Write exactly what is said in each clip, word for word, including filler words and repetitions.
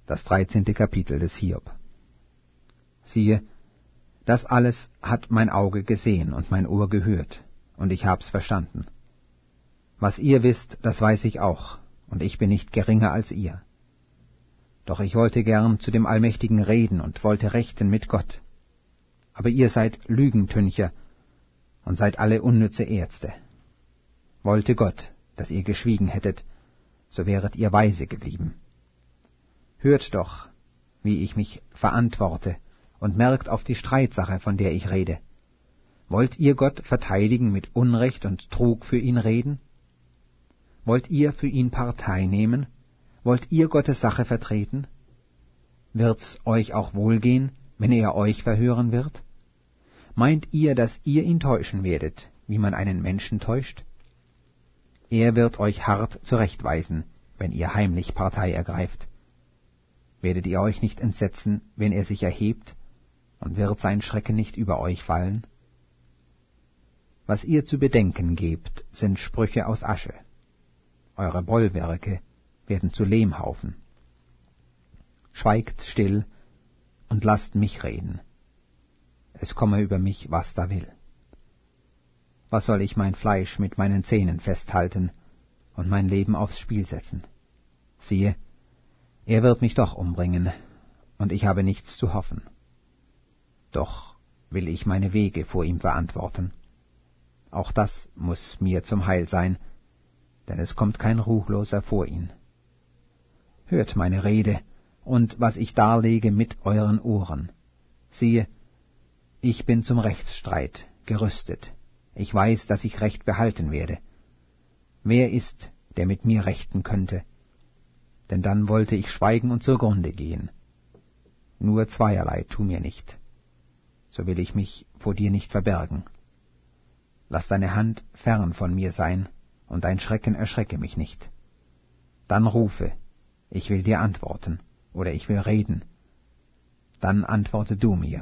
Das dreizehnte Kapitel des Hiob. Siehe, das alles hat mein Auge gesehen und mein Ohr gehört, und ich hab's verstanden. Was ihr wisst, das weiß ich auch, und ich bin nicht geringer als ihr. Doch ich wollte gern zu dem Allmächtigen reden und wollte rechten mit Gott. Aber ihr seid Lügentüncher und seid alle unnütze Ärzte. Wollte Gott, dass ihr geschwiegen hättet, so wäret ihr weise geblieben. Hört doch, wie ich mich verantworte, und merkt auf die Streitsache, von der ich rede. Wollt ihr Gott verteidigen mit Unrecht und Trug für ihn reden? Wollt ihr für ihn Partei nehmen? Wollt ihr Gottes Sache vertreten? Wird's euch auch wohlgehen, wenn er euch verhören wird? Meint ihr, dass ihr ihn täuschen werdet, wie man einen Menschen täuscht? Er wird euch hart zurechtweisen, wenn ihr heimlich Partei ergreift. Werdet ihr euch nicht entsetzen, wenn er sich erhebt, und wird sein Schrecken nicht über euch fallen? Was ihr zu bedenken gebt, sind Sprüche aus Asche. Eure Bollwerke werden zu Lehmhaufen. Schweigt still und lasst mich reden. Es komme über mich, was da will. Was soll ich mein Fleisch mit meinen Zähnen festhalten und mein Leben aufs Spiel setzen? Siehe, er wird mich doch umbringen, und ich habe nichts zu hoffen. Doch will ich meine Wege vor ihm verantworten. Auch das muß mir zum Heil sein, denn es kommt kein Ruchloser vor ihn. Hört meine Rede und was ich darlege mit euren Ohren. Siehe, ich bin zum Rechtsstreit gerüstet. Ich weiß, dass ich Recht behalten werde. Wer ist, der mit mir rechten könnte? Denn dann wollte ich schweigen und zugrunde gehen. Nur zweierlei tu mir nicht, so will ich mich vor dir nicht verbergen. Lass deine Hand fern von mir sein, und dein Schrecken erschrecke mich nicht. Dann rufe, ich will dir antworten, oder ich will reden. Dann antworte du mir.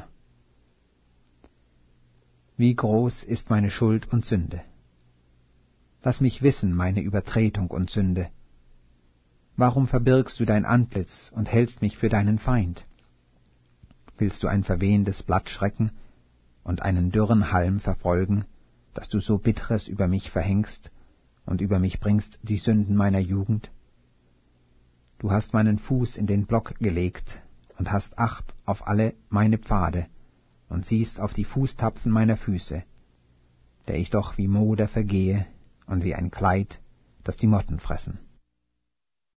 Wie groß ist meine Schuld und Sünde? Lass mich wissen meine Übertretung und Sünde. Warum verbirgst du dein Antlitz und hältst mich für deinen Feind? Willst du ein verwehendes Blatt schrecken und einen dürren Halm verfolgen, dass du so Bitteres über mich verhängst und über mich bringst die Sünden meiner Jugend? Du hast meinen Fuß in den Block gelegt und hast Acht auf alle meine Pfade und siehst auf die Fußtapfen meiner Füße, der ich doch wie Moder vergehe und wie ein Kleid, das die Motten fressen.